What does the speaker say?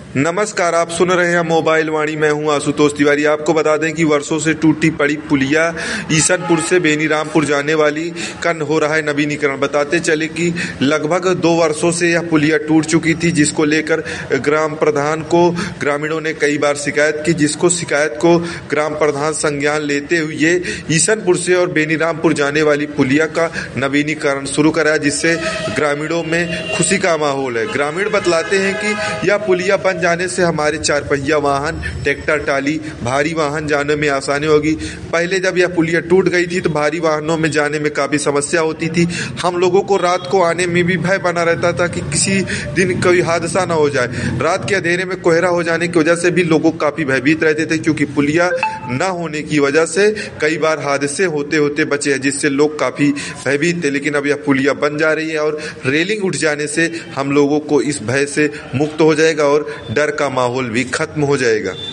नमस्कार, आप सुन रहे हैं मोबाइल वाणी। मैं हूं आशुतोष तिवारी। आपको बता दें कि वर्षों से टूटी पड़ी पुलिया ईसनपुर से बेनीरामपुर जाने वाली का हो रहा है नवीनीकरण। बताते चले कि लगभग 2 वर्षों से यह पुलिया टूट चुकी थी, जिसको लेकर ग्राम प्रधान को ग्रामीणों ने कई बार शिकायत की, जिसको शिकायत को ग्राम प्रधान संज्ञान लेते हुए ईसनपुर से और बेनीरामपुर जाने वाली पुलिया का नवीनीकरण शुरू कराया, जिससे ग्रामीणों में खुशी का माहौल है। ग्रामीण बतलाते हैं कि यह पुलिया बन जाने से हमारे 4 पहिया वाहन, ट्रैक्टर, टाली, भारी वाहन जाने में आसानी होगी। पहले जब यह पुलिया टूट गई थी तो भारी वाहनों में जाने में काफी समस्या होती थी। हम लोगों को रात को आने में भी भय बना रहता था कि किसी दिन कोई हादसा ना हो जाए। रात के अंधेरे में कोहरा हो जाने की वजह से भी लोग काफी भयभीत रहते थे, क्योंकि पुलिया न होने की वजह से कई बार हादसे होते होते बचे हैं, जिससे लोग काफी भयभीत थे। लेकिन अब यह पुलिया बन जा रही है और रेलिंग उठ जाने से हम लोगों को इस भय से मुक्त हो जाएगा और डर का माहौल भी खत्म हो जाएगा।